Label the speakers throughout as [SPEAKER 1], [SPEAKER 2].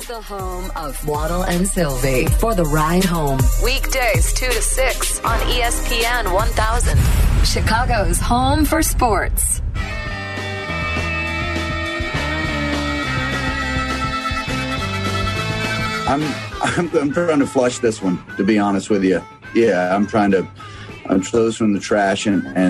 [SPEAKER 1] is the home of Waddle and Sylvie for the ride home. Weekdays 2 to 6 on ESPN 1000. Chicago's home for sports.
[SPEAKER 2] I'm trying to flush this one, to be honest with you. Yeah, I'm throw this from the trash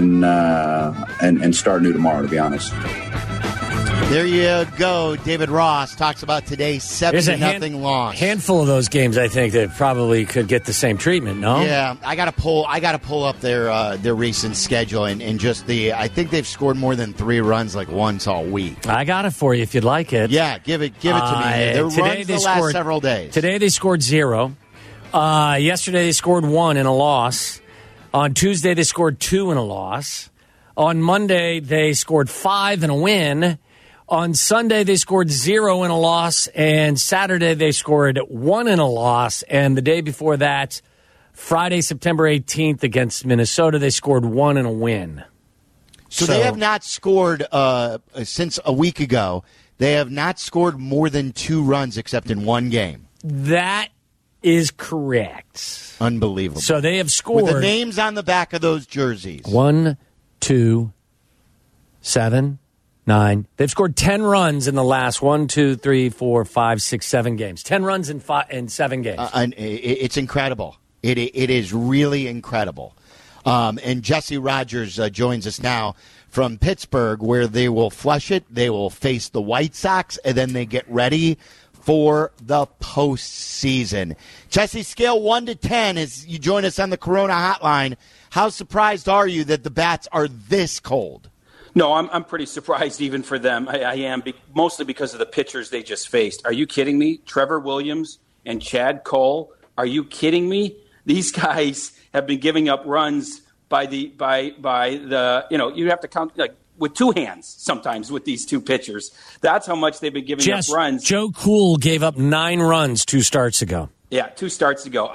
[SPEAKER 2] and start new tomorrow, to be honest.
[SPEAKER 3] There you go. David Ross talks about today's 7-0 loss.
[SPEAKER 4] Handful of those games, I think, that probably could get the same treatment. No,
[SPEAKER 3] yeah, I got to pull up their recent schedule and just I think they've scored more than 3 runs like once all week.
[SPEAKER 4] I got it for you if you'd like it.
[SPEAKER 3] Yeah, give it to me. Their runs the last several days.
[SPEAKER 4] Today they scored 0. Yesterday they scored 1 in a loss. On Tuesday they scored 2 in a loss. On Monday they scored 5 in a win. On Sunday, they scored 0 in a loss, and Saturday they scored 1 in a loss. And the day before that, Friday, September 18th against Minnesota, they scored 1 in a win.
[SPEAKER 3] So they have not scored since a week ago. They have not scored more than 2 runs except in one game.
[SPEAKER 4] That is correct.
[SPEAKER 3] Unbelievable.
[SPEAKER 4] So they have scored.
[SPEAKER 3] With the names on the back of those jerseys.
[SPEAKER 4] 1, 2, 7, 9. They've scored 10 runs in the last 1, 2, 3, 4, 5, 6, 7 games. 10 runs in 7 games.
[SPEAKER 3] It's incredible. It is really incredible. And Jesse Rogers joins us now from Pittsburgh, where they will flush it. They will face the White Sox, and then they get ready for the postseason. Jesse, scale 1 to 10 as you join us on the Corona Hotline. How surprised are you that the bats are this cold?
[SPEAKER 5] No, I'm pretty surprised even for them. I am, mostly because of the pitchers they just faced. Are you kidding me? Trevor Williams and Chad Cole. Are you kidding me? These guys have been giving up runs by the you have to count like with 2 hands sometimes with these 2 pitchers. That's how much they've been giving up runs.
[SPEAKER 4] Joe Cool gave up 9 runs 2 starts ago.
[SPEAKER 5] Yeah, 2 starts ago.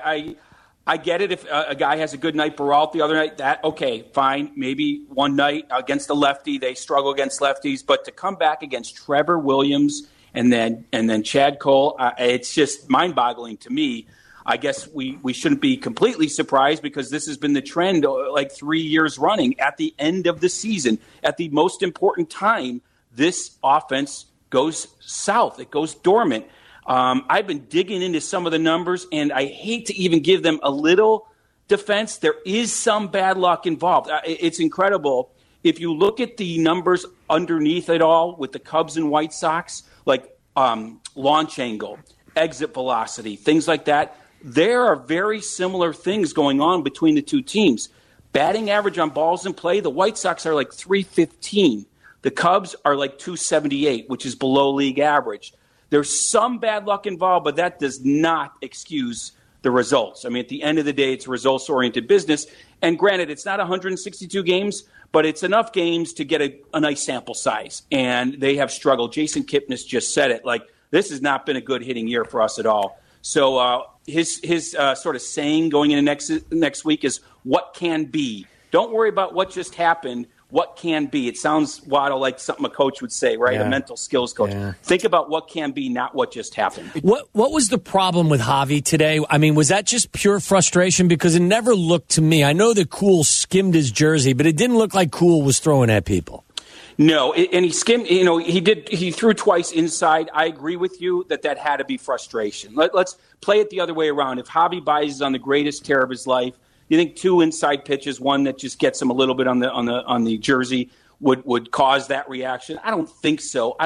[SPEAKER 5] I get it if a guy has a good night, Baralt the other night, okay, fine. Maybe one night against a lefty, they struggle against lefties. But to come back against Trevor Williams and then Chad Cole, it's just mind-boggling to me. I guess we shouldn't be completely surprised because this has been the trend like 3 years running. At the end of the season, at the most important time, this offense goes south. It goes dormant. I've been digging into some of the numbers, and I hate to even give them a little defense. There is some bad luck involved. It's incredible. If you look at the numbers underneath it all with the Cubs and White Sox, like launch angle, exit velocity, things like that, there are very similar things going on between the 2 teams. Batting average on balls in play, the White Sox are like 315. The Cubs are like 278, which is below league average. There's some bad luck involved, but that does not excuse the results. I mean, at the end of the day, it's a results-oriented business. And granted, it's not 162 games, but it's enough games to get a nice sample size. And they have struggled. Jason Kipnis just said it. Like, this has not been a good hitting year for us at all. So his sort of saying going into next week is what can be. Don't worry about what just happened. What can be. It sounds, Waddle, like something a coach would say, right?
[SPEAKER 4] Yeah.
[SPEAKER 5] A mental skills coach. Yeah. Think about what can be, not what just happened.
[SPEAKER 4] What was the problem with Javi today? I mean, was that just pure frustration? Because it never looked to me. I know that Cool skimmed his jersey, but it didn't look like Cool was throwing at people.
[SPEAKER 5] No, and he skimmed, he threw twice inside. I agree with you that had to be frustration. Let's play it the other way around. If Javi Baez is on the greatest tear of his life, you think 2 inside pitches, one that just gets him a little bit on the jersey, would cause that reaction? I don't think so.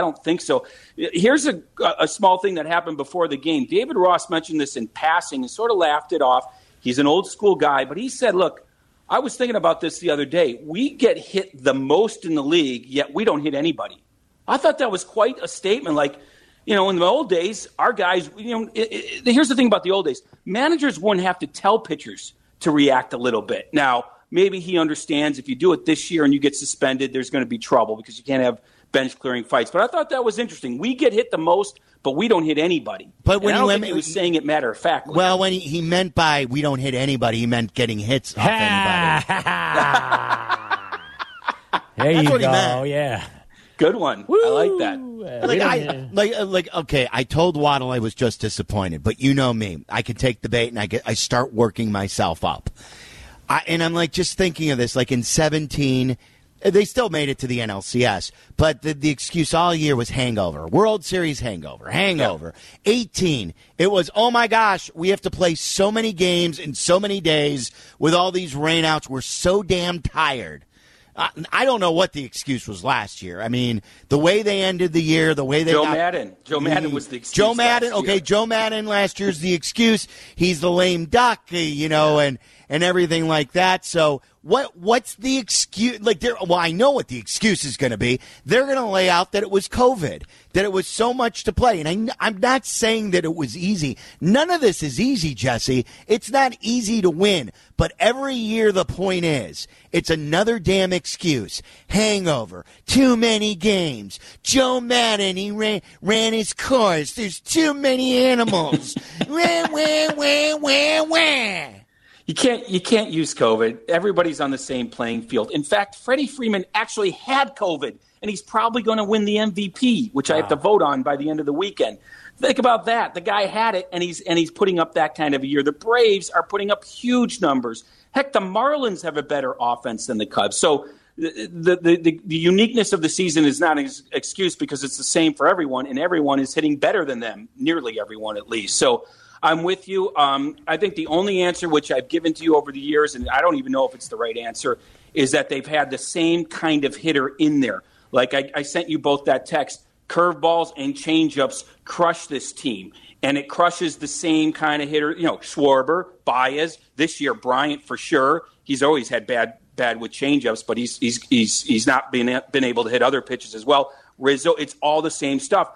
[SPEAKER 5] Here's a small thing that happened before the game. David Ross mentioned this in passing and sort of laughed it off. He's an old school guy, but he said, look, I was thinking about this the other day. We get hit the most in the league, yet we don't hit anybody. I thought that was quite a statement. Like, in the old days, our guys, here's the thing about the old days. Managers wouldn't have to tell pitchers to react a little bit. Now, maybe he understands if you do it this year and you get suspended, there's going to be trouble because you can't have bench-clearing fights. But I thought that was interesting. We get hit the most, but we don't hit anybody. But when he was saying it matter-of-factly.
[SPEAKER 3] Well, when he meant by we don't hit anybody, he meant getting hits off anybody.
[SPEAKER 4] There you
[SPEAKER 3] That's what
[SPEAKER 4] go.
[SPEAKER 3] he meant.
[SPEAKER 4] Yeah.
[SPEAKER 5] Good one. Woo. I like that.
[SPEAKER 3] Okay, I told Waddle I was just disappointed, but you know me. I could take the bait and I start working myself up. And I'm just thinking of this, in 17, they still made it to the NLCS, but the excuse all year was hangover. World Series hangover. Yeah. 18, it was, oh my gosh, we have to play so many games in so many days with all these rainouts. We're so damn tired. I don't know what the excuse was last year. I mean, the way they ended the year, the way they
[SPEAKER 5] Joe Madden was the excuse.
[SPEAKER 3] Joe Madden, okay, Joe Madden last year's the excuse. He's the lame duck, and everything like that. So what's the excuse? I know what the excuse is going to be. They're going to lay out that it was COVID, that it was so much to play. And I'm not saying that it was easy. None of this is easy, Jesse. It's not easy to win. But every year the point is, it's another damn excuse. Hangover. Too many games. Joe Madden, he ran his course. There's too many animals. Wah.
[SPEAKER 5] You can't use COVID. Everybody's on the same playing field. In fact, Freddie Freeman actually had COVID, and he's probably going to win the MVP, which I have to vote on by the end of the weekend. Think about that. The guy had it, and he's putting up that kind of a year. The Braves are putting up huge numbers. Heck, the Marlins have a better offense than the Cubs. So the uniqueness of the season is not an excuse because it's the same for everyone, and everyone is hitting better than them, nearly everyone at least. So I'm with you. I think the only answer which I've given to you over the years, and I don't even know if it's the right answer, is that they've had the same kind of hitter in there. Like I sent you both that text. Curveballs and changeups crush this team, and it crushes the same kind of hitter. Schwarber, Baez, this year Bryant for sure. He's always had bad with changeups, but he's not been able to hit other pitches as well. Rizzo, it's all the same stuff.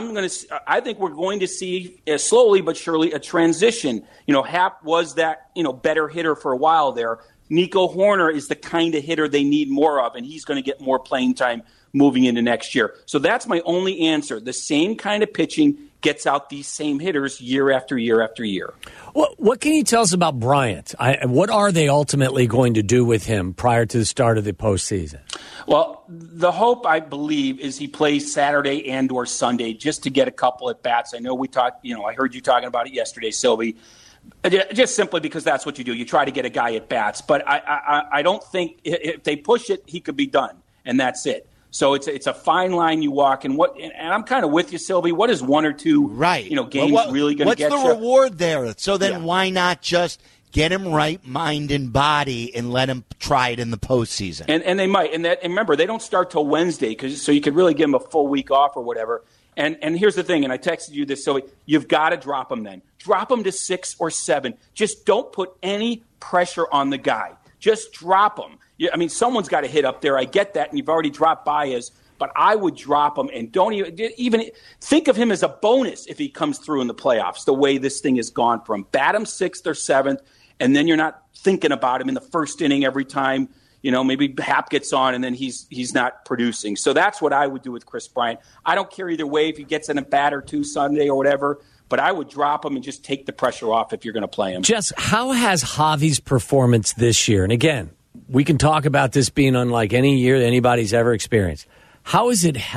[SPEAKER 5] I think we're going to see slowly but surely a transition. Happ was that better hitter for a while there. Nico Horner is the kind of hitter they need more of, and he's going to get more playing time moving into next year. So that's my only answer. The same kind of pitching gets out these same hitters year after year after year.
[SPEAKER 4] What can you tell us about Bryant? What are they ultimately going to do with him prior to the start of the postseason?
[SPEAKER 5] Well, the hope, I believe, is he plays Saturday and or Sunday just to get a couple at bats. I know we talked, I heard you talking about it yesterday, Sylvie, just simply because that's what you do. You try to get a guy at bats. But I don't think if they push it, he could be done, and that's it. So it's a fine line you walk, and I'm kind of with you, Sylvie. What is one or two games really going to get you?
[SPEAKER 3] What's the reward there? So then why not just get him right, mind and body, and let him try it in the postseason?
[SPEAKER 5] And they might. And remember, they don't start till Wednesday, so you could really give him a full week off or whatever. And here's the thing, and I texted you this, Sylvie, you've got to drop him then. Drop him to 6 or 7. Just don't put any pressure on the guy. Just drop him. Someone's got to hit up there. I get that, and you've already dropped Baez, but I would drop him and don't even think of him as a bonus if he comes through in the playoffs, the way this thing has gone for him. Bat him 6th or 7th, and then you're not thinking about him in the first inning every time. Maybe Happ gets on, and then he's not producing. So that's what I would do with Chris Bryant. I don't care either way if he gets in a bat or two Sunday or whatever, but I would drop him and just take the pressure off if you're going to play him.
[SPEAKER 4] Jess, how has Javi's performance this year, and again, we can talk about this being unlike any year that anybody's ever experienced. How has it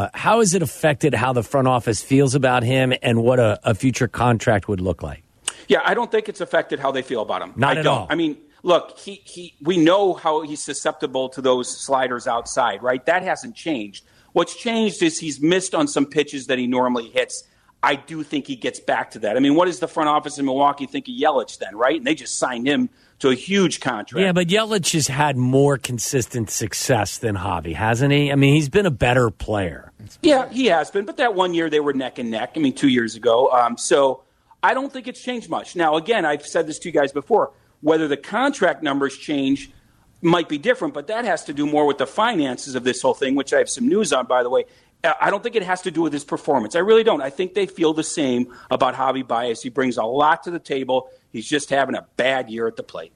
[SPEAKER 4] affected how the front office feels about him and what a future contract would look like?
[SPEAKER 5] Yeah, I don't think it's affected how they feel about him.
[SPEAKER 4] Not at all.
[SPEAKER 5] Look, we know how he's susceptible to those sliders outside, right? That hasn't changed. What's changed is he's missed on some pitches that he normally hits. I do think he gets back to that. What does the front office in Milwaukee think of Yelich then, right? And they just signed him to a huge contract.
[SPEAKER 4] Yeah, but Yelich has had more consistent success than Javi, hasn't he? He's been a better player.
[SPEAKER 5] Yeah, he has been. But that one year they were neck and neck. 2 years ago. So I don't think it's changed much. Now, again, I've said this to you guys before. Whether the contract numbers change might be different, but that has to do more with the finances of this whole thing, which I have some news on, by the way. I don't think it has to do with his performance. I really don't. I think they feel the same about Javi Baez. He brings a lot to the table. He's just having a bad year at the plate.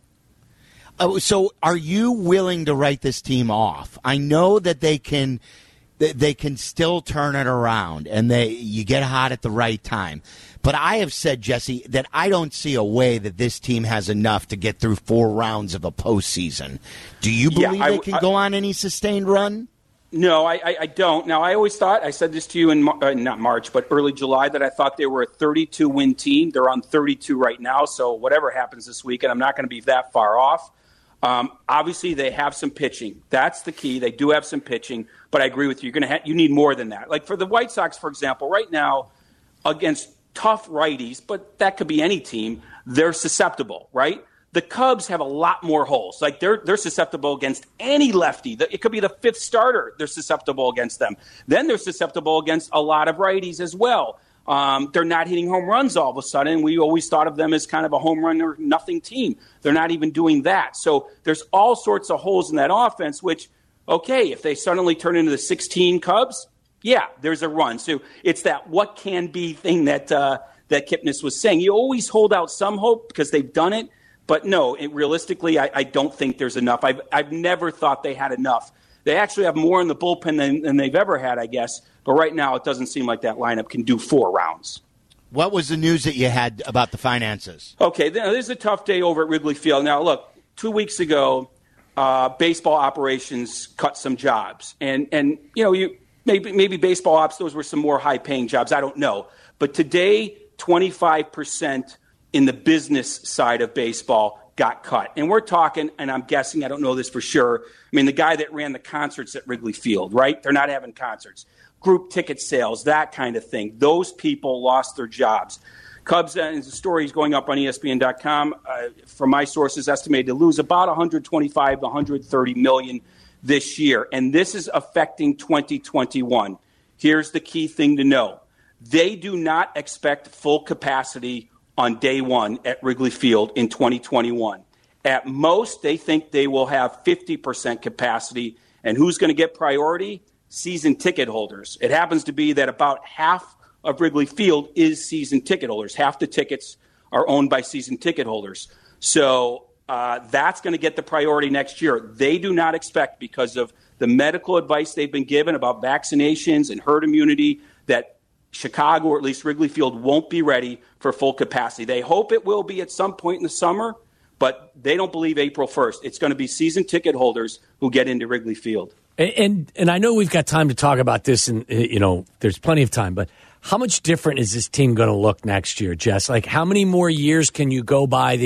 [SPEAKER 3] So are you willing to write this team off? I know that they can still turn it around, and you get hot at the right time. But I have said, Jesse, that I don't see a way that this team has enough to get through 4 rounds of a postseason. Do you believe they can go on any sustained run?
[SPEAKER 5] No, I don't. Now, I always thought, I said this to you in not March, but early July, that I thought they were a 32-win team. They're on 32 right now, so whatever happens this weekend, I'm not going to be that far off. Obviously, they have some pitching. That's the key. They do have some pitching, but I agree with you. You need more than that. Like for the White Sox, for example, right now, against tough righties, but that could be any team, they're susceptible, right? The Cubs have a lot more holes. Like they're susceptible against any lefty. It could be the fifth starter. They're susceptible against them. Then they're susceptible against a lot of righties as well. They're not hitting home runs all of a sudden. We always thought of them as kind of a home run or nothing team. They're not even doing that. So there's all sorts of holes in that offense, which, okay, if they suddenly turn into the 16 Cubs, yeah, there's a run. So it's that what can be thing that Kipnis was saying. You always hold out some hope because they've done it. But no, realistically, I don't think there's enough. I've never thought they had enough. They actually have more in the bullpen than they've ever had, I guess. But right now, it doesn't seem like that lineup can do 4 rounds.
[SPEAKER 3] What was the news that you had about the finances?
[SPEAKER 5] Okay, this is a tough day over at Wrigley Field. Now, look, 2 weeks ago, baseball operations cut some jobs. And maybe baseball ops, those were some more high-paying jobs. I don't know. But today, 25% in the business side of baseball got cut. And we're talking, and I'm guessing, I don't know this for sure, I mean, the guy that ran the concerts at Wrigley Field, right? They're not having concerts. Group ticket sales, that kind of thing. Those people lost their jobs. Cubs, and the story is going up on ESPN.com, from my sources, estimated to lose about $125 to $130 million this year. And this is affecting 2021. Here's the key thing to know. They do not expect full capacity on day one at Wrigley Field in 2021. At most, they think they will have 50% capacity. And who's going to get priority? Season ticket holders. It happens to be that about half of Wrigley Field is season ticket holders. Half the tickets are owned by season ticket holders. So that's going to get the priority next year. They do not expect, because of the medical advice they've been given about vaccinations and herd immunity, that Chicago, or at least Wrigley Field, won't be ready for full capacity. They hope it will be at some point in the summer, but they don't believe April 1st. It's going to be season ticket holders who get into Wrigley Field.
[SPEAKER 4] And I know we've got time to talk about this, and there's plenty of time, but how much different is this team going to look next year, Jess? Like, how many more years can you go by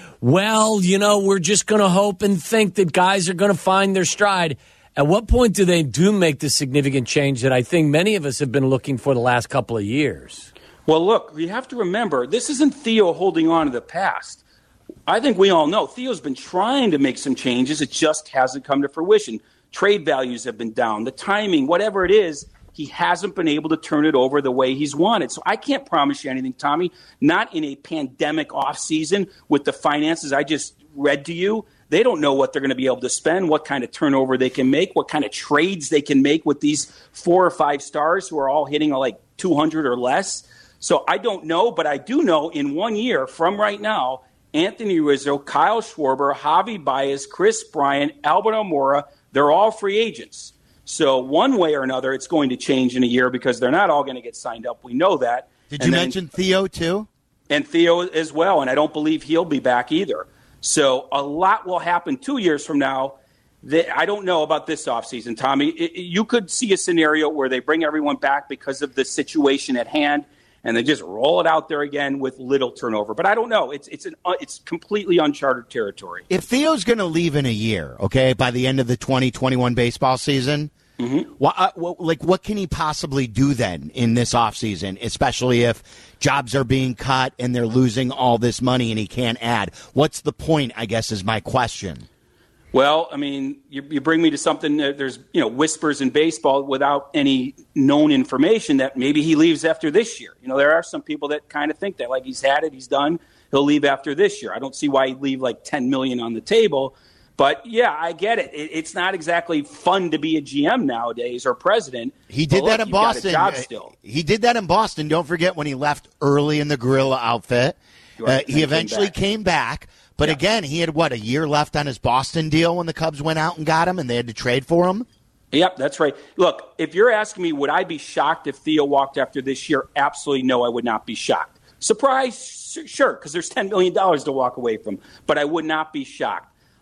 [SPEAKER 4] we're just going to hope and think that guys are going to find their stride? At what point do they make the significant change that I think many of us have been looking for the last couple of years?
[SPEAKER 5] Well, look, you have to remember, this isn't Theo holding on to the past. I think we all know Theo's been trying to make some changes. It just hasn't come to fruition. Trade values have been down. The timing, whatever it is, he hasn't been able to turn it over the way he's wanted. So I can't promise you anything, Tommy, not in a pandemic offseason with the finances I just read to you. They don't know what they're going to be able to spend, what kind of turnover they can make, what kind of trades they can make with these 4 or 5 stars who are all hitting like 200 or less. So I don't know, but I do know in 1 year from right now, Anthony Rizzo, Kyle Schwarber, Javi Baez, Chris Bryant, Albert Almora, they're all free agents. So one way or another, it's going to change in a year because they're not all going to get signed up. We know that.
[SPEAKER 3] Did you mention Theo too?
[SPEAKER 5] And Theo as well, and I don't believe he'll be back either. So a lot will happen 2 years from now. I don't know about this offseason, Tommy. You could see a scenario where they bring everyone back because of the situation at hand, and they just roll it out there again with little turnover. But I don't know. It's completely uncharted territory.
[SPEAKER 3] If Theo's going to leave in a year, okay, by the end of the 2021 baseball season, what can he possibly do then in this offseason, especially if jobs are being cut and they're losing all this money and he can't add? What's the point, I guess, is my question.
[SPEAKER 5] Well, I mean, you bring me to something that there's, whispers in baseball without any known information that maybe he leaves after this year. There are some people that kind of think that, like, he's had it, he's done, he'll leave after this year. I don't see why he'd leave like $10 million on the table. But, yeah, I get it. It's not exactly fun to be a GM nowadays or president.
[SPEAKER 3] He did that in Boston. He did that in Boston. Don't forget when he left early in the gorilla outfit. He eventually came back. But again, he had, a year left on his Boston deal when the Cubs went out and got him and they had to trade for him?
[SPEAKER 5] Yep, that's right. Look, if you're asking me, would I be shocked if Theo walked after this year? Absolutely no, I would not be shocked. Surprised? Sure, because there's $10 million to walk away from. But I would not be shocked.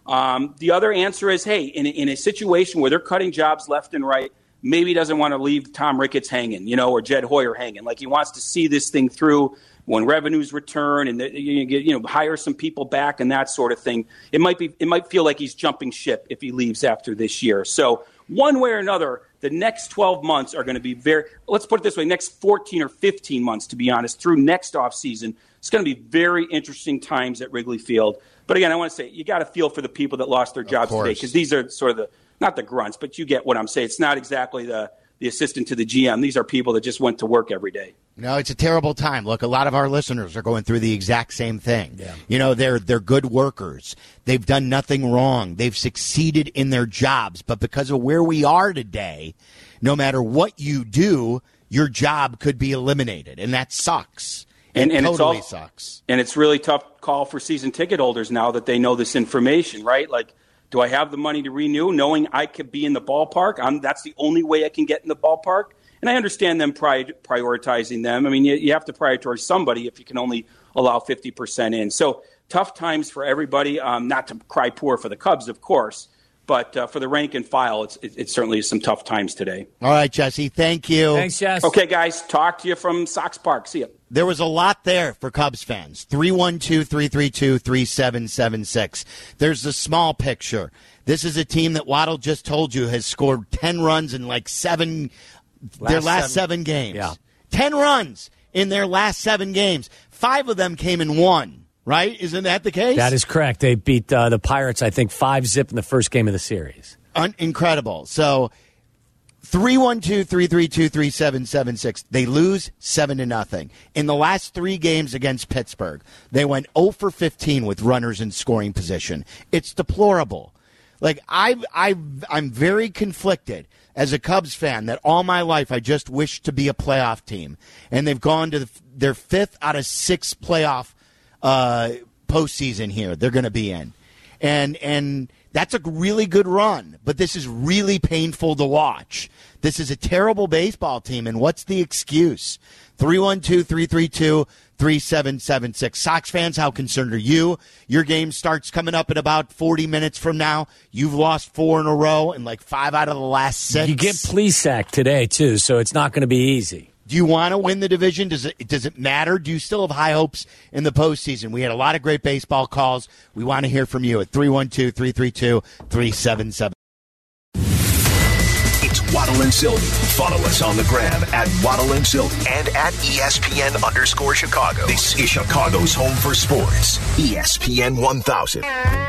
[SPEAKER 5] The other answer is, hey, in a situation where they're cutting jobs left and right, maybe he doesn't want to leave Tom Ricketts hanging, or Jed Hoyer hanging. Like, he wants to see this thing through when revenues return and hire some people back and that sort of thing. It might feel like he's jumping ship if he leaves after this year. So one way or another, the next 12 months are going to be let's put it this way, next 14 or 15 months, to be honest, through next offseason. It's going to be very interesting times at Wrigley Field. But again, I want to say, you got to feel for the people that lost their jobs today, because these are sort of not the grunts, but you get what I'm saying. It's not exactly the assistant to the GM. These are people that just went to work every day.
[SPEAKER 3] No, it's a terrible time. Look, a lot of our listeners are going through the exact same thing. Yeah. They're good workers. They've done nothing wrong. They've succeeded in their jobs. But because of where we are today, no matter what you do, your job could be eliminated. And that sucks. And totally sucks.
[SPEAKER 5] And it's really tough call for season ticket holders now that they know this information, right? Like, do I have the money to renew, knowing I could be in the ballpark? That's the only way I can get in the ballpark. And I understand them prioritizing them. I mean, you have to prioritize somebody if you can only allow 50% in. So tough times for everybody. Not to cry poor for the Cubs, of course, but for the rank and file, it certainly is some tough times today.
[SPEAKER 3] All right, Jesse, thank you.
[SPEAKER 4] Thanks, Jess.
[SPEAKER 5] Okay, guys, talk to you from Sox Park. See you.
[SPEAKER 3] There was a lot there for Cubs fans. 312-332-3776. There's the small picture. This is a team that Waddle just told you has scored 10 runs in like their last seven games.
[SPEAKER 4] Yeah.
[SPEAKER 3] 10 runs in their last 7 games. 5 of them came in 1, right? Isn't that the case?
[SPEAKER 4] That is correct. They beat the Pirates, I think, 5-0 in the first game of the series.
[SPEAKER 3] Incredible. So 312-332-3776. They lose 7-0. In the last 3 games against Pittsburgh, they went 0 for 15 with runners in scoring position. It's deplorable. Like, I'm very conflicted as a Cubs fan that all my life I just wished to be a playoff team. And they've gone to their 5th out of 6 playoff postseason here they're going to be in. And that's a really good run, but this is really painful to watch. This is a terrible baseball team, and what's the excuse? 312-332-3776. Sox fans, how concerned are you? Your game starts coming up in about 40 minutes from now. You've lost 4 in a row and like 5 out of the last 6.
[SPEAKER 4] You get Plesac today, too, so it's not going to be easy.
[SPEAKER 3] Do you want to win the division? Does it matter? Do you still have high hopes in the postseason? We had a lot of great baseball calls. We want to hear from you at 312-332-3777.
[SPEAKER 6] It's Waddle and Sylvie. Follow us on the gram at Waddle and Sylvie and at ESPN_Chicago. This is Chicago's home for sports. ESPN 1000.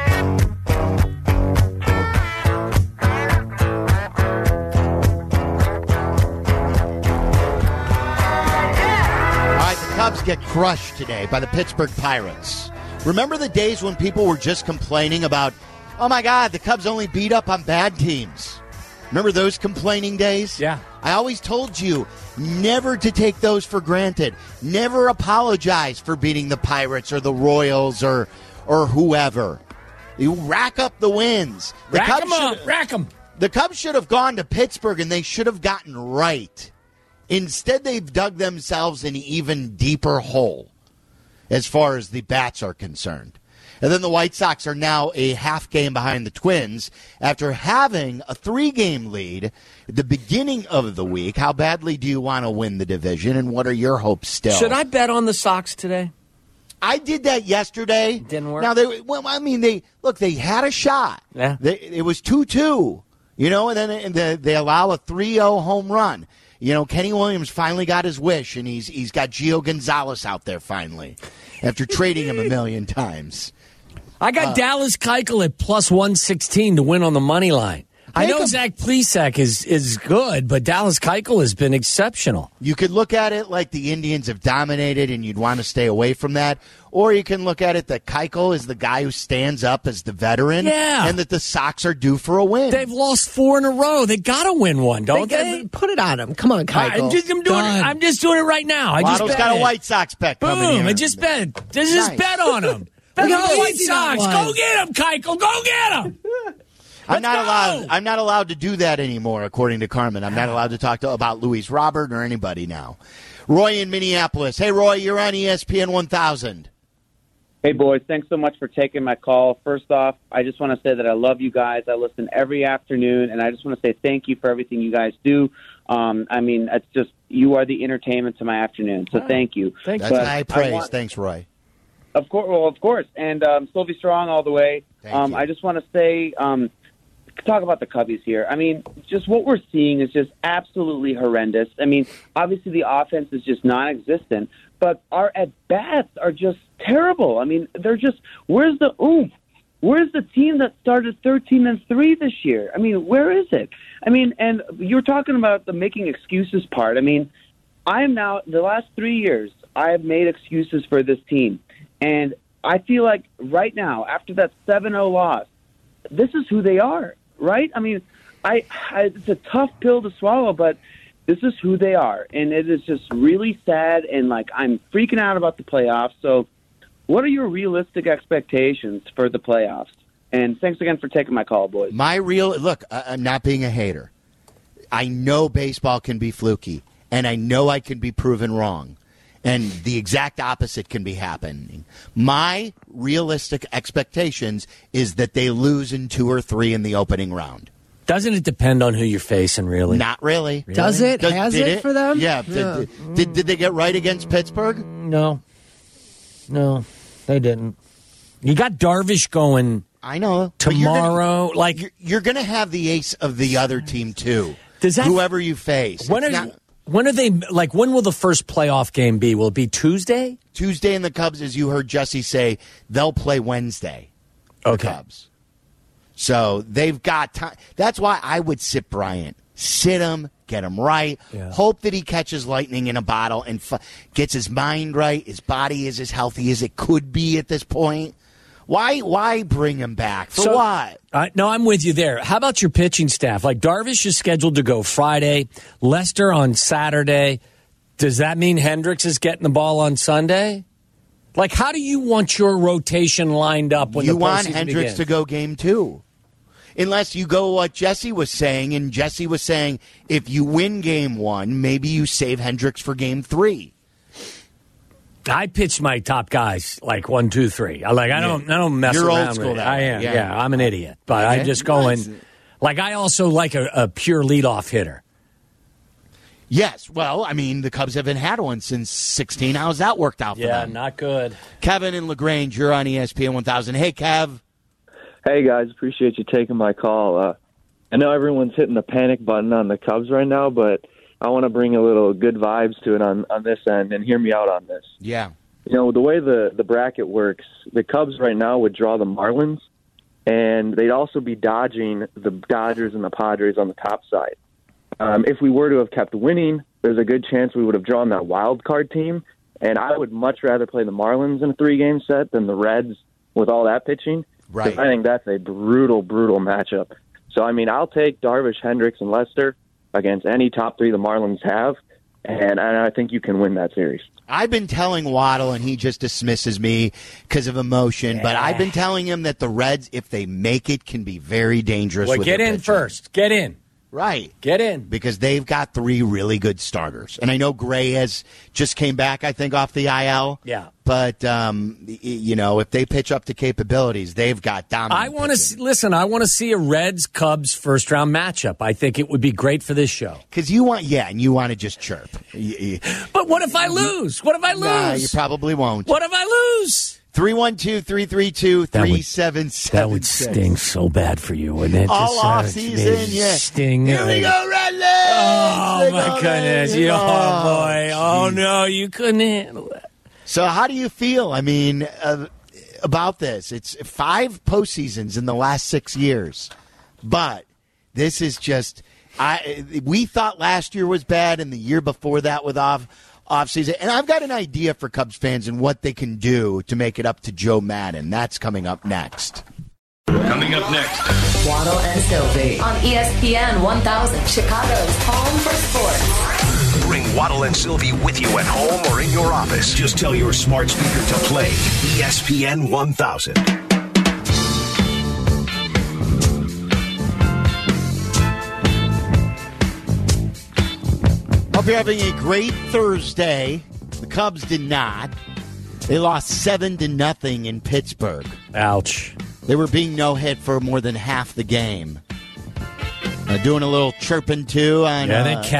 [SPEAKER 3] Cubs get crushed today by the Pittsburgh Pirates. Remember the days when people were just complaining about, oh my God, the Cubs only beat up on bad teams? Remember those complaining days?
[SPEAKER 4] Yeah.
[SPEAKER 3] I always told you never to take those for granted. Never apologize for beating the Pirates or the Royals or whoever. You rack up the wins.
[SPEAKER 4] Rack them.
[SPEAKER 3] The Cubs should have gone to Pittsburgh and they should have gotten right. Instead, they've dug themselves an even deeper hole as far as the bats are concerned. And then the White Sox are now a half game behind the Twins after having a 3-game lead at the beginning of the week. How badly do you want to win the division, and what are your hopes still?
[SPEAKER 4] Should I bet on the Sox today?
[SPEAKER 3] I did that yesterday.
[SPEAKER 4] Didn't work.
[SPEAKER 3] Now, they had a shot.
[SPEAKER 4] Yeah.
[SPEAKER 3] It was 2-2, and then they allow a 3-0 home run. Kenny Williams finally got his wish, and he's got Gio Gonzalez out there finally after trading him a million times.
[SPEAKER 4] I got Dallas Keuchel at plus 116 to win on the money line. I know Zach Plesac is good, but Dallas Keuchel has been exceptional.
[SPEAKER 3] You could look at it like the Indians have dominated and you'd want to stay away from that. Or you can look at it that Keuchel is the guy who stands up as the veteran.
[SPEAKER 4] Yeah.
[SPEAKER 3] And that the Sox are due for a win.
[SPEAKER 4] They've lost 4 in a row. They got to win one, don't they?
[SPEAKER 7] Put it on them. Come on, Keuchel.
[SPEAKER 4] I'm just doing it right now.
[SPEAKER 3] Waddle's got a White Sox bet coming in.
[SPEAKER 4] Boom, I just bet. Just bet on them. Bet on the White Sox. Go get them, Keuchel. Go get them.
[SPEAKER 3] I'm not allowed to do that anymore, according to Carmen. I'm not allowed to talk about Luis Robert or anybody now. Roy in Minneapolis. Hey, Roy, you're on ESPN 1000.
[SPEAKER 8] Hey, boys. Thanks so much for taking my call. First off, I just want to say that I love you guys. I listen every afternoon, and I just want to say thank you for everything you guys do. It's just you are the entertainment to my afternoon, so thank you.
[SPEAKER 3] That's high praise. Thanks, Roy.
[SPEAKER 8] Of course. And Sylvie Strong all the way. I just want to say, talk about the Cubbies here. I mean, just what we're seeing is just absolutely horrendous. I mean, obviously the offense is just non-existent, but our at-bats are just terrible. I mean, they're just, where's the oomph? Where's the team that started 13-3 this year? I mean, where is it? I mean, and you're talking about the making excuses part. I mean, the last 3 years, I have made excuses for this team. And I feel like right now, after that 7-0 loss, this is who they are, right? I mean, it's a tough pill to swallow, but this is who they are. And it is just really sad, and, I'm freaking out about the playoffs. So what are your realistic expectations for the playoffs? And thanks again for taking my call, boys.
[SPEAKER 3] I'm not being a hater. I know baseball can be fluky, and I know I can be proven wrong. And the exact opposite can be happening. My realistic expectations is that they lose in 2 or 3 in the opening round.
[SPEAKER 4] Doesn't it depend on who you're facing, really?
[SPEAKER 3] Not really.
[SPEAKER 7] Does it? Has it for them?
[SPEAKER 3] Yeah. Did they get right against Pittsburgh?
[SPEAKER 4] No, they didn't. You got Darvish going.
[SPEAKER 3] I know.
[SPEAKER 4] Tomorrow.
[SPEAKER 3] You're going to have the ace of the other team, too. Whoever you face.
[SPEAKER 4] When will the first playoff game be? Will it be Tuesday?
[SPEAKER 3] Tuesday, and the Cubs, as you heard Jesse say, they'll play Wednesday.
[SPEAKER 4] Okay.
[SPEAKER 3] The Cubs. So they've got time. That's why I would sit Bryant. Sit him, get him right. Yeah. Hope that he catches lightning in a bottle and gets his mind right. His body is as healthy as it could be at this point. Why bring him back? For what?
[SPEAKER 4] No, I'm with you there. How about your pitching staff? Darvish is scheduled to go Friday, Lester on Saturday. Does that mean Hendricks is getting the ball on Sunday? How do you want your rotation lined up when
[SPEAKER 3] you
[SPEAKER 4] the
[SPEAKER 3] want
[SPEAKER 4] postseason
[SPEAKER 3] Hendricks
[SPEAKER 4] begins?
[SPEAKER 3] to go game 2? Unless you go what Jesse was saying, and Jesse was saying if you win game 1, maybe you save Hendricks for game 3.
[SPEAKER 4] I pitch my top guys 1, 2, 3. I don't mess
[SPEAKER 3] You're
[SPEAKER 4] around.
[SPEAKER 3] Old school
[SPEAKER 4] with it.
[SPEAKER 3] that
[SPEAKER 4] I
[SPEAKER 3] way.
[SPEAKER 4] am.
[SPEAKER 3] Yeah.
[SPEAKER 4] I'm an idiot, but I'm just going. I also like a pure leadoff hitter.
[SPEAKER 3] Yes. Well, I mean, the Cubs haven't had one since 16. How's that worked out for them?
[SPEAKER 4] Yeah, not good.
[SPEAKER 3] Kevin in LaGrange, you're on ESPN 1000. Hey, Kev.
[SPEAKER 9] Hey, guys. Appreciate you taking my call. I know everyone's hitting the panic button on the Cubs right now, but I want to bring a little good vibes to it on this end, and hear me out on this.
[SPEAKER 3] Yeah.
[SPEAKER 9] The way the bracket works, the Cubs right now would draw the Marlins, and they'd also be dodging the Dodgers and the Padres on the top side. If we were to have kept winning, there's a good chance we would have drawn that wild card team, and I would much rather play the Marlins in a 3-game set than the Reds with all that pitching.
[SPEAKER 3] Right.
[SPEAKER 9] I think that's a brutal, brutal matchup. So, I'll take Darvish, Hendricks, and Lester against any top 3 the Marlins have, and I think you can win that series.
[SPEAKER 3] I've been telling Waddle, and he just dismisses me because of emotion, but I've been telling him that the Reds, if they make it, can be very dangerous.
[SPEAKER 4] Well, get in
[SPEAKER 3] pitching.
[SPEAKER 4] first. Get in.
[SPEAKER 3] Right.
[SPEAKER 4] Get in.
[SPEAKER 3] Because they've got 3 really good starters. And I know Gray just came back, I think, off the IL.
[SPEAKER 4] Yeah.
[SPEAKER 3] But, if they pitch up to capabilities, they've got dominant
[SPEAKER 4] I want to see a Reds-Cubs first-round matchup. I think it would be great for this show.
[SPEAKER 3] Because you want to just chirp.
[SPEAKER 4] But what if I lose?
[SPEAKER 3] Nah, you probably won't.
[SPEAKER 4] What if I lose?
[SPEAKER 3] 312-332-3776.
[SPEAKER 4] That would sting so bad for you, wouldn't it?
[SPEAKER 3] All off season, yeah.
[SPEAKER 4] Sting.
[SPEAKER 3] Here we go, Red Legs!
[SPEAKER 4] Oh, my goodness. Oh, boy. Oh, no, you couldn't handle that.
[SPEAKER 3] So how do you feel, about this? It's 5 postseasons in the last 6 years. But this is just we thought last year was bad and the year before that with off-season. And I've got an idea for Cubs fans and what they can do to make it up to Joe Madden. That's coming up next.
[SPEAKER 6] Coming up next.
[SPEAKER 1] Waddle and Sylvie on ESPN 1000, Chicago's home for sports.
[SPEAKER 6] Bring Waddle and Sylvie with you at home or in your office. Just tell your smart speaker to play ESPN 1000.
[SPEAKER 3] Hope you're having a great Thursday. The Cubs did not. They lost 7-0 in Pittsburgh.
[SPEAKER 4] Ouch.
[SPEAKER 3] They were being no-hit for more than half the game. Doing a little chirping, too. On,
[SPEAKER 4] I think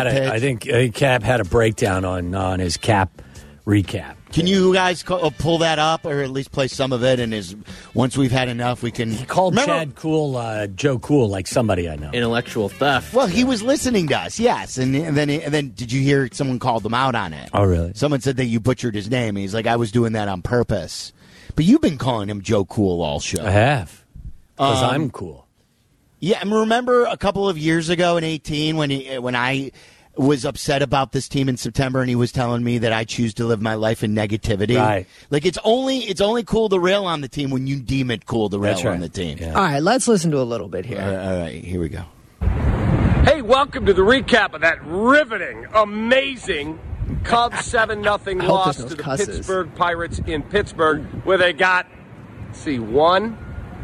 [SPEAKER 4] Cap had a breakdown on his Cap recap.
[SPEAKER 3] Can you guys pull that up, or at least play some of it? And once we've had enough, we can.
[SPEAKER 4] He called Chad Cool, Joe Cool, like somebody I know.
[SPEAKER 7] Intellectual theft.
[SPEAKER 3] Well, he was listening to us, yes, and then did you hear someone called him out on it?
[SPEAKER 4] Oh, really?
[SPEAKER 3] Someone said that you butchered his name. And he's like, I was doing that on purpose. But you've been calling him Joe Cool all show.
[SPEAKER 4] I have, because I'm cool.
[SPEAKER 3] Yeah, and remember a couple of years ago in 2018 when I was upset about this team in September, and he was telling me that I choose to live my life in negativity.
[SPEAKER 4] Right.
[SPEAKER 3] Like it's only cool to rail on the team when you deem it cool to rail on the team.
[SPEAKER 7] Yeah. All right, let's listen to a little bit here.
[SPEAKER 3] All right, here we go.
[SPEAKER 10] Hey, welcome to the recap of that riveting, amazing Cubs 7-0 loss to the Pittsburgh Pirates in Pittsburgh, where they got, 1,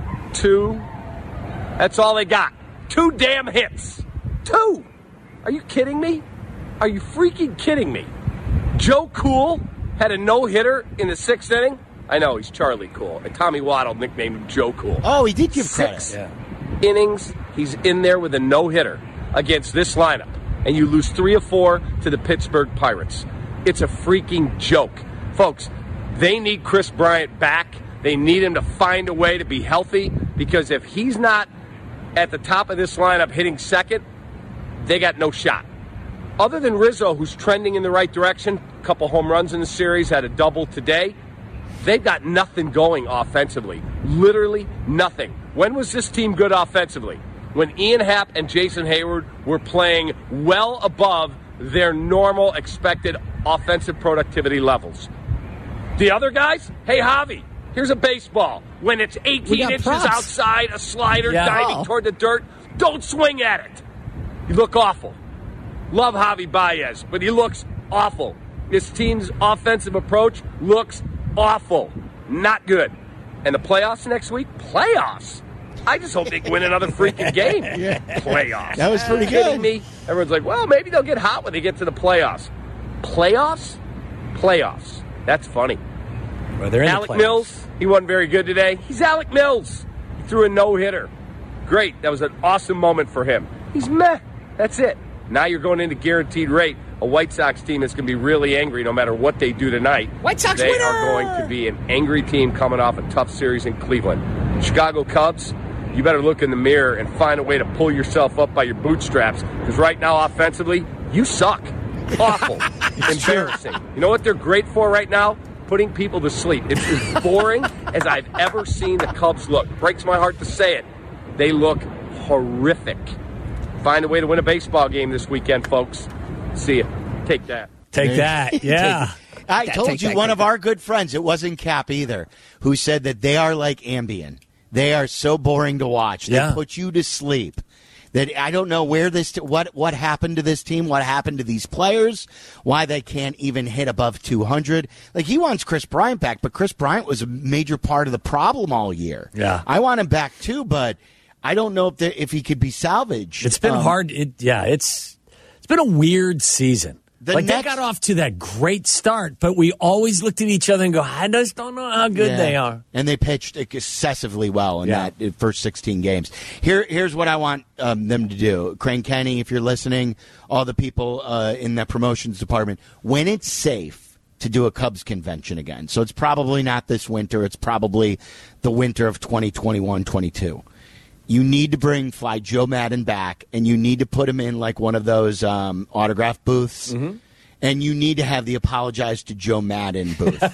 [SPEAKER 10] 2. That's all they got. 2 damn hits. 2. Are you kidding me? Are you freaking kidding me? Joe Cool had a no-hitter in the 6th inning. I know, he's Charlie Cool. And Tommy Waddle nicknamed him Joe Cool.
[SPEAKER 3] Oh, he did give
[SPEAKER 10] 6 innings, he's in there with a no-hitter against this lineup. And you lose 3 of 4 to the Pittsburgh Pirates. It's a freaking joke. Folks, they need Chris Bryant back. They need him to find a way to be healthy, because if he's not at the top of this lineup hitting second, they got no shot. Other than Rizzo, who's trending in the right direction, a couple home runs in the series, had a double today, they've got nothing going offensively. Literally nothing. When was this team good offensively? When Ian Happ and Jason Hayward were playing well above their normal expected offensive productivity levels. The other guys, hey, Javi, here's a baseball. When it's 18 inches outside, a slider diving toward the dirt, don't swing at it. You look awful. Love Javi Baez, but he looks awful. This team's offensive approach looks awful. Not good. And the playoffs next week? Playoffs? I just hope they win another freaking game. Playoffs.
[SPEAKER 3] That was pretty good.
[SPEAKER 10] Kidding me? Everyone's like, well, maybe they'll get hot when they get to the playoffs. Playoffs? Playoffs. That's funny.
[SPEAKER 4] Well, they're in
[SPEAKER 10] Alec
[SPEAKER 4] the playoffs.
[SPEAKER 10] Mills, he wasn't very good today. He's Alec Mills. He threw a no-hitter. Great. That was an awesome moment for him. He's meh. That's it. Now you're going into guaranteed rate. A White Sox team is going to be really angry no matter what they do tonight.
[SPEAKER 7] White Sox
[SPEAKER 10] They
[SPEAKER 7] winner!
[SPEAKER 10] are going to be an angry team coming off a tough series in Cleveland. Chicago Cubs, you better look in the mirror and find a way to pull yourself up by your bootstraps, because right now offensively, you suck. Awful. Embarrassing. You know what they're great for right now? Putting people to sleep. It's as boring as I've ever seen the Cubs look. Breaks my heart to say it. They look horrific. Find a way to win a baseball game this weekend, folks. See ya. Take that.
[SPEAKER 4] Take that. Yeah.
[SPEAKER 3] I told you one of our good friends, it wasn't Cap either, who said that they are like Ambien. They are so boring to watch. They put you to sleep. That I don't know where what happened to this team, what happened to these players, why they can't even hit above 200. Like, he wants Chris Bryant back, but Chris Bryant was a major part of the problem all year.
[SPEAKER 4] Yeah.
[SPEAKER 3] I want him back too, but I don't know if he could be salvaged.
[SPEAKER 4] It's been hard. It's been a weird season. They got off to that great start, but we always looked at each other and go, I just don't know how good they are.
[SPEAKER 3] And they pitched excessively well in that first 16 games. Here's what I want them to do. Crane Kenny, if you're listening, all the people in the promotions department, when it's safe to do a Cubs convention again. So it's probably not this winter. It's probably the winter of 2021-22. You need to fly Joe Madden back, and you need to put him in like one of those autograph booths, and you need to have the apologize to Joe Madden booth.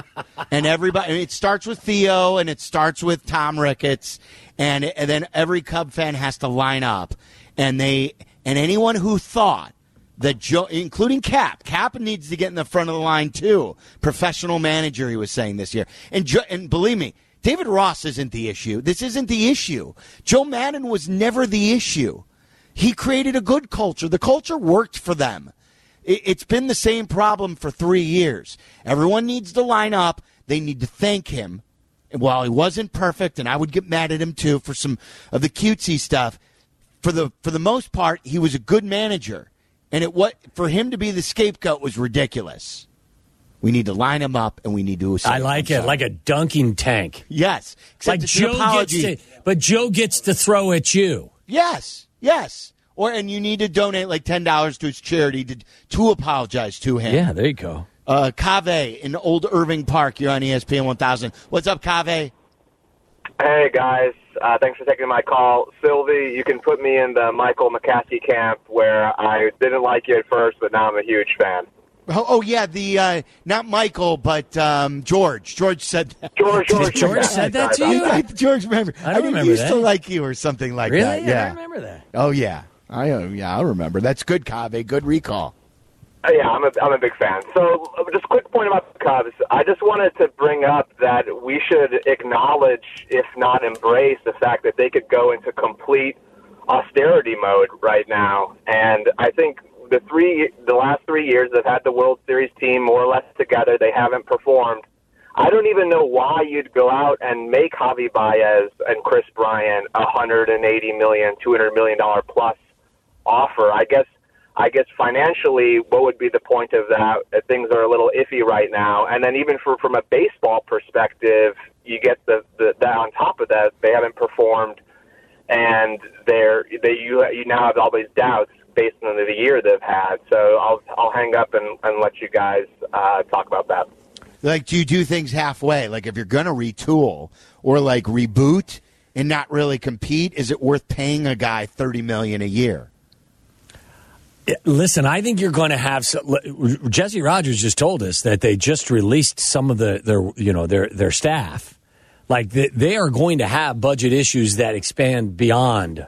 [SPEAKER 3] And everybody, it starts with Theo, and it starts with Tom Ricketts, and then every Cub fan has to line up, and anyone who thought that Joe, including Cap needs to get in the front of the line too. Professional manager, he was saying this year, and believe me, David Ross isn't the issue. This isn't the issue. Joe Madden was never the issue. He created a good culture. The culture worked for them. It's been the same problem for 3 years. Everyone needs to line up. They need to thank him. While he wasn't perfect, and I would get mad at him too for some of the cutesy stuff, for the most part, he was a good manager. And for him to be the scapegoat was ridiculous. We need to line them up, and we need to.
[SPEAKER 4] I like it, like a dunking tank.
[SPEAKER 3] Yes,
[SPEAKER 4] like Joe gets to throw at you.
[SPEAKER 3] Yes. And you need to donate like $10 to his charity to apologize to him.
[SPEAKER 4] Yeah, there you go.
[SPEAKER 3] Kaveh in Old Irving Park. You're on ESPN 1000. What's up, Kaveh?
[SPEAKER 11] Hey, guys. Thanks for taking my call. Sylvie, you can put me in the Michael McCasey camp where I didn't like you at first, but now I'm a huge fan.
[SPEAKER 3] Oh yeah, the not Michael, but George. George said that.
[SPEAKER 11] George
[SPEAKER 4] said that to you?
[SPEAKER 3] George, remember?
[SPEAKER 4] I don't remember
[SPEAKER 3] used
[SPEAKER 4] that.
[SPEAKER 3] to like you or something like
[SPEAKER 4] really?
[SPEAKER 3] that. Yeah,
[SPEAKER 4] I remember that.
[SPEAKER 3] Oh yeah, I remember. That's good, Kaveh. Good recall.
[SPEAKER 11] Yeah, I'm a big fan. So just a quick point about the Cubs. I just wanted to bring up that we should acknowledge, if not embrace, the fact that they could go into complete austerity mode right now. And I think the last 3 years they've had the World Series team more or less together. They haven't performed. I don't even know why you'd go out and make Javi Baez and Chris Bryant $180 million, $200 million plus offer. I guess financially, what would be the point of that? Things are a little iffy right now. And then even from a baseball perspective, you get that on top of that, they haven't performed, and you now have all these doubts based on the year they've had. So I'll hang up and let you guys talk about that.
[SPEAKER 3] Like, do you do things halfway? Like, if you're going to retool or like reboot and not really compete, is it worth paying a guy $30 million a year?
[SPEAKER 4] Listen, I think you're going to have Jesse Rogers just told us that they just released some of their staff. Like they are going to have budget issues that extend beyond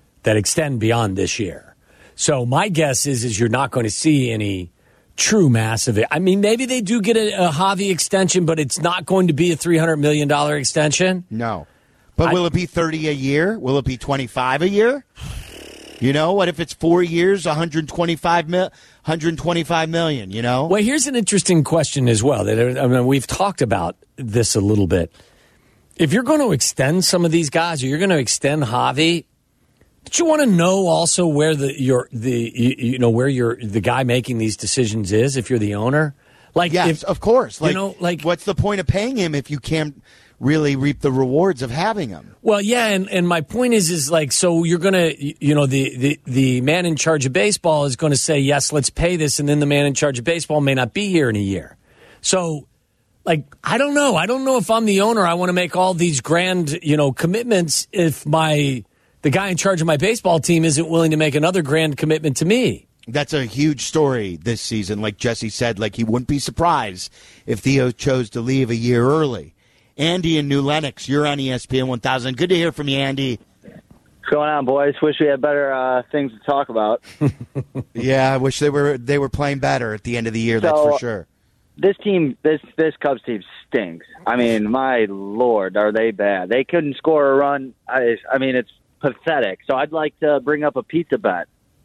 [SPEAKER 4] this year. So my guess is you're not going to see any true massive. I mean, maybe they do get a Javi extension, but it's not going to be a $300 million extension.
[SPEAKER 3] No, but will it be 30 a year? Will it be 25 a year? You know, what if it's 4 years, 125 million, you know?
[SPEAKER 4] Well, here's an interesting question as well. We've talked about this a little bit. If you're going to extend some of these guys, or you're going to extend Javi, don't you want to know also where the guy making these decisions is if you're the owner? Like,
[SPEAKER 3] yes, of course. Like,
[SPEAKER 4] like
[SPEAKER 3] what's the point of paying him if you can't really reap the rewards of having him?
[SPEAKER 4] Well, yeah, and my point is like, so you're going to, the man in charge of baseball is going to say, yes, let's pay this, and then the man in charge of baseball may not be here in a year. So, like, I don't know. I don't know if I'm the owner, I want to make all these grand, commitments if the guy in charge of my baseball team isn't willing to make another grand commitment to me.
[SPEAKER 3] That's a huge story this season. Like Jesse said, like he wouldn't be surprised if Theo chose to leave a year early. Andy in New Lenox, you're on ESPN 1000. Good to hear from you, Andy.
[SPEAKER 12] What's going on, boys? Wish we had better things to talk about.
[SPEAKER 3] Yeah, I wish they were playing better at the end of the year, that's for sure.
[SPEAKER 12] This team, this Cubs team stinks. I mean, my Lord, are they bad. They couldn't score a run. I mean, it's pathetic. So I'd like to bring up a pizza bet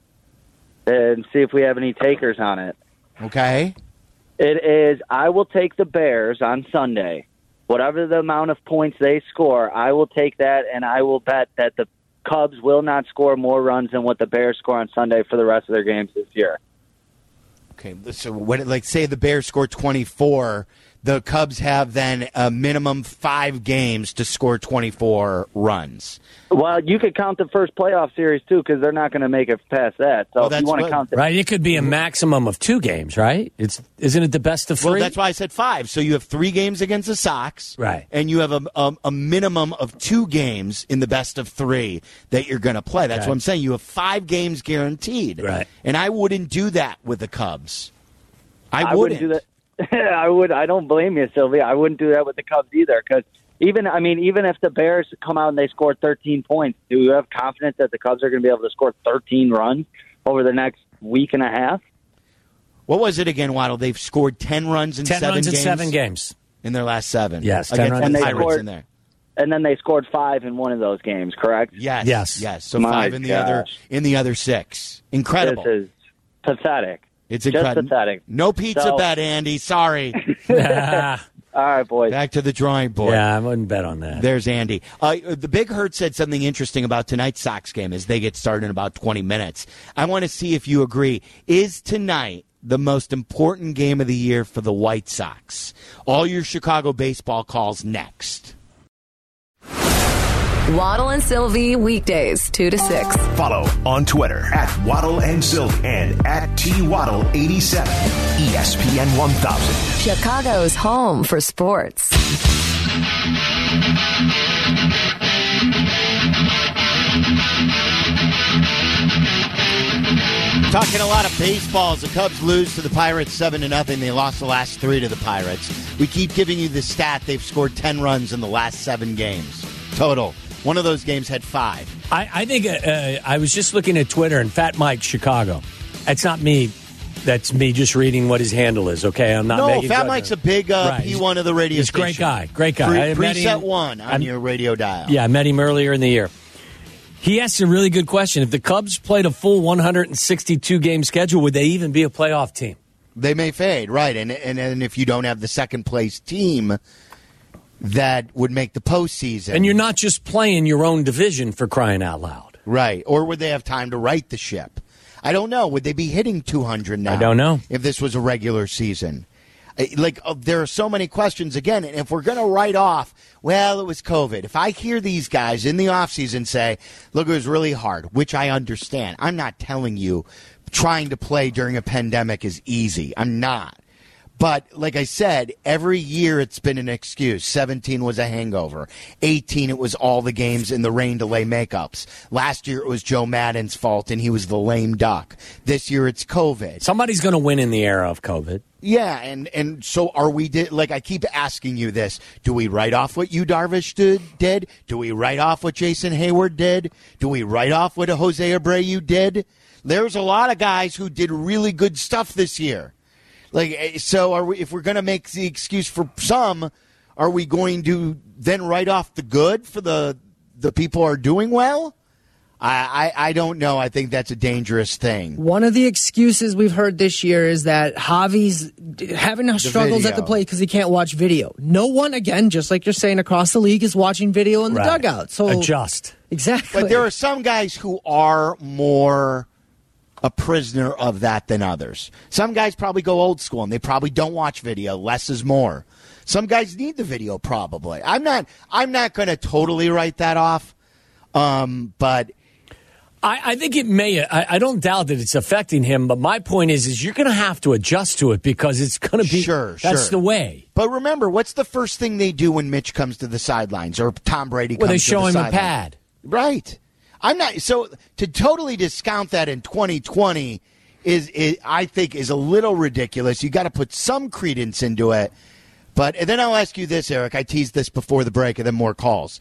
[SPEAKER 12] and see if we have any takers on it.
[SPEAKER 3] Okay.
[SPEAKER 12] It is, I will take the Bears on Sunday. Whatever the amount of points they score, I will take that, and I will bet that the Cubs will not score more runs than what the Bears score on Sunday for the rest of their games this year.
[SPEAKER 3] Okay, so say the Bears score 24, the Cubs have then a minimum 5 games to score 24 runs.
[SPEAKER 12] Well, you could count the first playoff series, too, because they're not going to make it past that. So if you want to count that.
[SPEAKER 4] Right, it could be a maximum of 2 games, right? Isn't it the best of 3?
[SPEAKER 3] Well, that's why I said 5. So you have 3 games against the Sox.
[SPEAKER 4] Right.
[SPEAKER 3] And you have a minimum of 2 games in the best of 3 that you're going to play. That's what I'm saying. You have 5 games guaranteed.
[SPEAKER 4] Right.
[SPEAKER 3] And I wouldn't do that with the Cubs. I
[SPEAKER 12] wouldn't do that. I don't blame you, Sylvia. I wouldn't do that with the Cubs either, because even if the Bears come out and they score 13 points, do you have confidence that the Cubs are going to be able to score 13 runs over the next week and a half?
[SPEAKER 3] What was it again, Waddle? They've scored 10 runs in 7 games?
[SPEAKER 4] 7 games.
[SPEAKER 3] In their last 7.
[SPEAKER 4] Yes,
[SPEAKER 3] 10 runs. And the Pirates in there.
[SPEAKER 12] And then they scored 5 in one of those games, correct?
[SPEAKER 3] Yes. So 5 in the other 6. Incredible.
[SPEAKER 12] This is pathetic.
[SPEAKER 3] It's incredible.
[SPEAKER 12] Just pathetic.
[SPEAKER 3] No pizza bet, Andy. Sorry.
[SPEAKER 12] All right, boys.
[SPEAKER 3] Back to the drawing board.
[SPEAKER 4] Yeah, I wouldn't bet on that.
[SPEAKER 3] There's Andy. The Big Hurt said something interesting about tonight's Sox game as they get started in about 20 minutes. I want to see if you agree. Is tonight the most important game of the year for the White Sox? All your Chicago baseball calls next.
[SPEAKER 1] Waddle and Sylvie, weekdays 2 to 6.
[SPEAKER 6] Follow on Twitter at Waddle and Sylvie and at TWaddle87. ESPN 1000.
[SPEAKER 1] Chicago's home for sports.
[SPEAKER 3] Talking a lot of baseballs. The Cubs lose to the Pirates 7-0. They lost the last 3 to the Pirates. We keep giving you the stat. They've scored 10 runs in the last 7 games total. One of those games had 5.
[SPEAKER 4] I think I was just looking at Twitter, and Fat Mike Chicago. That's not me. That's me just reading what his handle is, okay? I'm not making
[SPEAKER 3] Fat Mike's a big P1 of the radio
[SPEAKER 4] He's
[SPEAKER 3] station.
[SPEAKER 4] He's a great guy.
[SPEAKER 3] Preset 1 on your radio dial.
[SPEAKER 4] Yeah, I met him earlier in the year. He asked a really good question. If the Cubs played a full 162-game schedule, would they even be a playoff team?
[SPEAKER 3] They may fade, right. And if you don't have the second-place team that would make the postseason.
[SPEAKER 4] And you're not just playing your own division, for crying out loud.
[SPEAKER 3] Right. Or would they have time to right the ship? I don't know. Would they be hitting 200 now?
[SPEAKER 4] I don't know.
[SPEAKER 3] If this was a regular season. There are so many questions again, and if we're going to write off, well, it was COVID. If I hear these guys in the offseason say, look, it was really hard, which I understand. I'm not telling you trying to play during a pandemic is easy. I'm not. But like I said, every year it's been an excuse. 17 was a hangover. 18, it was all the games in the rain delay makeups. Last year it was Joe Madden's fault and he was the lame duck. This year it's COVID.
[SPEAKER 4] Somebody's going to win in the era of COVID.
[SPEAKER 3] Yeah, and so are we, I keep asking you this. Do we write off what Yu Darvish did? Do we write off what Jason Hayward did? Do we write off what Jose Abreu did? There's a lot of guys who did really good stuff this year. So if we're going to make the excuse for some, are we going to then write off the good for the people who are doing well? I don't know. I think that's a dangerous thing.
[SPEAKER 7] One of the excuses we've heard this year is that Javi's having struggles at the plate because he can't watch video. No one, again, just like you're saying, across the league is watching video in the dugout. So
[SPEAKER 4] adjust.
[SPEAKER 7] Exactly.
[SPEAKER 3] But there are some guys who are more a prisoner of that than others. Some guys probably go old school and they probably don't watch video. Less is more. Some guys need the video probably. I'm not going to totally write that off. But
[SPEAKER 4] I think it may. I don't doubt that it's affecting him. But my point is you're going to have to adjust to it because it's going to be.
[SPEAKER 3] Sure.
[SPEAKER 4] That's the way.
[SPEAKER 3] But remember, what's the first thing they do when Mitch comes to the sidelines or Tom Brady comes to the sidelines?
[SPEAKER 4] They show him a pad.
[SPEAKER 3] Right. I'm not so to totally discount that in 2020 I think is a little ridiculous. You got to put some credence into it. But and then I'll ask you this, Eric. I teased this before the break, and then more calls.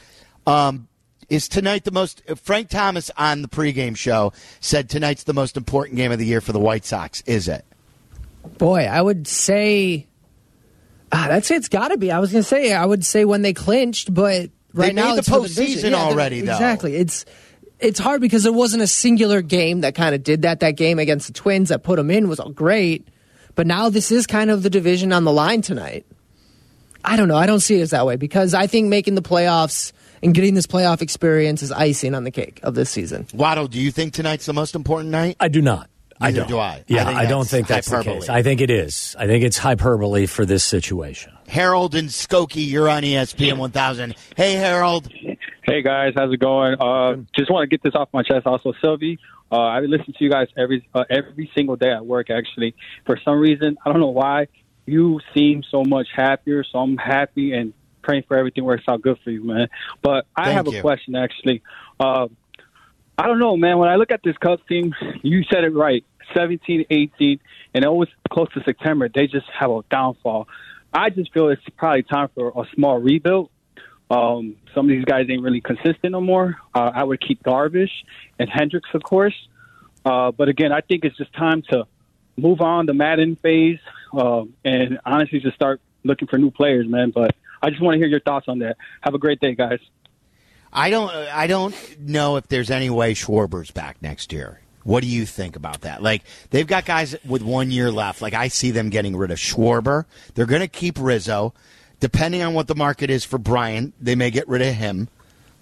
[SPEAKER 3] Is tonight the most? Frank Thomas on the pregame show said tonight's the most important game of the year for the White Sox. Is it?
[SPEAKER 7] Boy, I would say. That's it's got to be. I was going to say I would say when they clinched, but right now
[SPEAKER 3] it's the postseason already. Though
[SPEAKER 7] exactly, it's hard because there wasn't a singular game that kind of did that. That game against the Twins that put them in was great, but now this is kind of the division on the line tonight. I don't know. I don't see it as that way because I think making the playoffs and getting this playoff experience is icing on the cake of this season.
[SPEAKER 3] Waddle, do you think tonight's the most important night?
[SPEAKER 4] I do not.
[SPEAKER 3] Neither do I.
[SPEAKER 4] Yeah, I don't think that's hyperbole. The case. I think it is. I think it's hyperbole for this situation.
[SPEAKER 3] Harold and Skokie, you're on ESPN 1000. Hey, Harold.
[SPEAKER 13] Hey, guys. How's it going? Just want to get this off my chest. Also, Sylvie, I listen to you guys every single day at work, actually. For some reason, I don't know why, you seem so much happier, so I'm happy and praying for everything works out good for you, man. But I have a question, actually. I don't know, man. When I look at this Cubs team, you said it right, 17, 18, and always close to September, they just have a downfall. I just feel it's probably time for a small rebuild. Some of these guys ain't really consistent no more. I would keep Darvish and Hendricks, of course. But, again, I think it's just time to move on the Madden phase and honestly just start looking for new players, man. But I just want to hear your thoughts on that. Have a great day, guys.
[SPEAKER 3] I don't know if there's any way Schwarber's back next year. What do you think about that? Like, they've got guys with 1 year left. Like, I see them getting rid of Schwarber. They're going to keep Rizzo. Depending on what the market is for Bryant, they may get rid of him.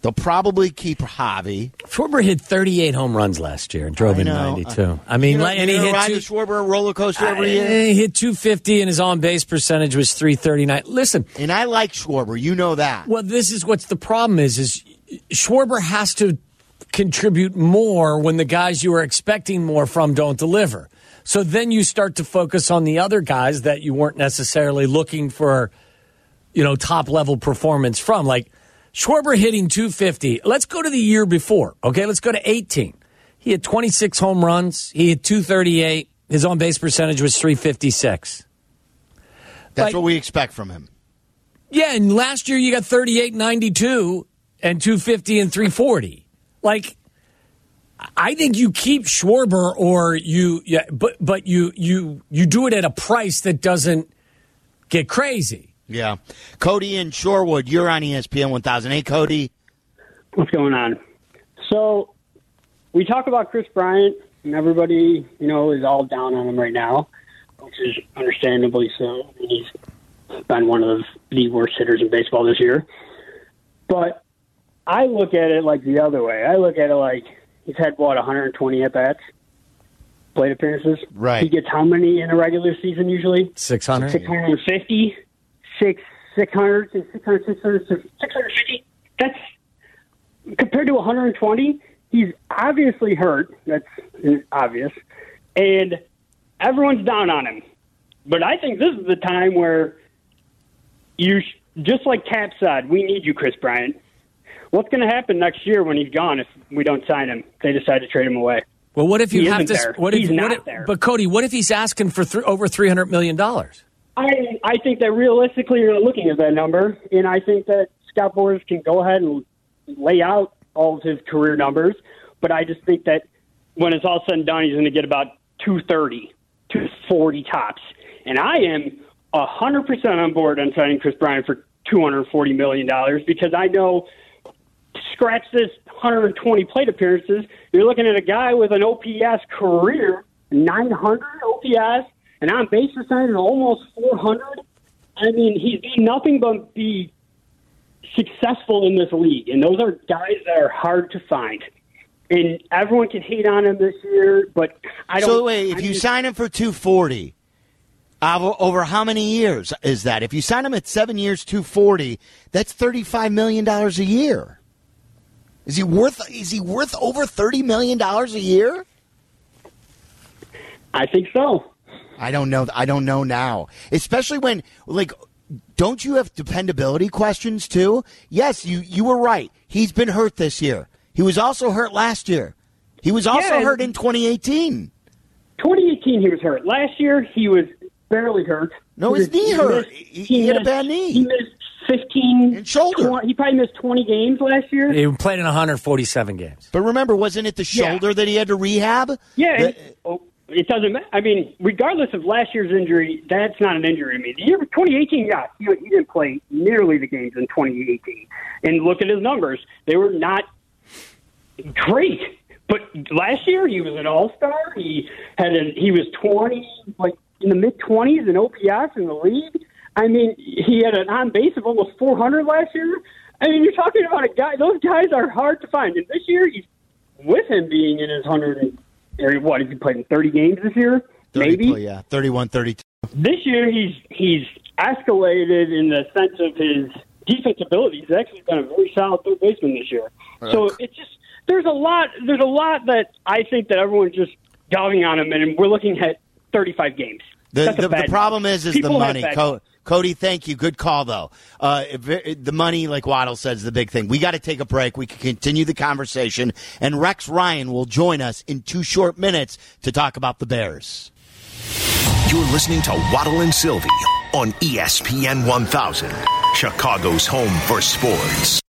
[SPEAKER 3] They'll probably keep Javi.
[SPEAKER 4] Schwarber hit 38 home runs last year and drove in 92. I mean, and he hit
[SPEAKER 3] ride the Schwarber roller coaster every year.
[SPEAKER 4] He hit 250, and his on-base percentage was 339. Listen.
[SPEAKER 3] And I like Schwarber. You know that.
[SPEAKER 4] Well, this is what's the problem is Schwarber has to contribute more when the guys you are expecting more from don't deliver. So then you start to focus on the other guys that you weren't necessarily looking for, top-level performance from. Like, Schwarber hitting 250. Let's go to the year before, okay? Let's go to 18. He had 26 home runs. He hit 238. His on-base percentage was 356.
[SPEAKER 3] That's what we expect from him.
[SPEAKER 4] Yeah, and last year you got 38, 92, and 250 and 340. Like, I think you keep Schwarber but you do it at a price that doesn't get crazy.
[SPEAKER 3] Yeah. Cody in Shorewood, you're on ESPN 1000. Hey, Cody.
[SPEAKER 14] What's going on? So we talk about Chris Bryant, and everybody, is all down on him right now, which is understandably so. He's been one of the worst hitters in baseball this year. But I look at it like the other way. I look at it like he's had, 120 at-bats, plate appearances.
[SPEAKER 3] Right.
[SPEAKER 14] He gets how many in a regular season usually?
[SPEAKER 4] 600.
[SPEAKER 14] 650. 600, 650. That's compared to 120. He's obviously hurt. That's obvious. And everyone's down on him. But I think this is the time where just like Cap said, we need you, Chris Bryant. What's going to happen next year when he's gone if we don't sign him? They decide to trade him away.
[SPEAKER 4] Well, what if you have to?
[SPEAKER 14] There.
[SPEAKER 4] What if,
[SPEAKER 14] he's
[SPEAKER 4] what
[SPEAKER 14] not
[SPEAKER 4] if,
[SPEAKER 14] there.
[SPEAKER 4] But Cody, what if he's asking for over $300 million?
[SPEAKER 14] I think that realistically you're not looking at that number, and I think that Scott Boras can go ahead and lay out all of his career numbers, but I just think that when it's all said and done, he's going to get about 230, 240 tops. And I am 100% on board on signing Chris Bryant for $240 million because I know, scratch this 120 plate appearances, you're looking at a guy with an OPS career, 900 OPS, and on base percentage of almost 400. I mean, he's done nothing but be successful in this league, and those are guys that are hard to find. And everyone can hate on him this year, but I don't.
[SPEAKER 3] So wait, if you sign him for $240, over how many years is that? If you sign him at 7 years, $240, that's $35 million a year. Is he worth over $30 million a year?
[SPEAKER 14] I think so.
[SPEAKER 3] I don't know now. Especially when, don't you have dependability questions too? Yes, you were right. He's been hurt this year. He was also hurt last year. He was also hurt in 2018.
[SPEAKER 14] 2018 he was hurt. Last year he was barely hurt.
[SPEAKER 3] No, his knee hurt. He had a bad knee.
[SPEAKER 14] He missed 15
[SPEAKER 3] and shoulder.
[SPEAKER 14] He probably missed 20 games last year.
[SPEAKER 4] He played in 147 games.
[SPEAKER 3] But remember, wasn't it the shoulder that he had to rehab?
[SPEAKER 14] Yeah. It doesn't matter. I mean, regardless of last year's injury, that's not an injury to me. The year 2018, yeah, he didn't play nearly the games in 2018. And look at his numbers. They were not great. But last year, he was an all-star. He was 20, in the mid-20s in OPS in the league. I mean, he had an on-base of almost 400 last year. I mean, you're talking about a guy. Those guys are hard to find. And this year, he's with him being in his 100. What, has he played in 30 games this year?
[SPEAKER 3] 30,
[SPEAKER 14] maybe?
[SPEAKER 3] Yeah, 31, 32.
[SPEAKER 14] This year, he's escalated in the sense of his defensive ability. He's actually been a very solid third baseman this year. So it's just there's a lot that I think that everyone's just dogging on him, and we're looking at 35 games.
[SPEAKER 3] The problem is the money.
[SPEAKER 15] Cody, thank you. Good call, though. The money, like Waddle says, is the big thing. We got to take a break. We can continue the conversation, and Rex Ryan will join us in 2 short minutes to talk about the Bears.
[SPEAKER 6] You're listening to Waddle and Sylvie on ESPN 1000, Chicago's home for sports.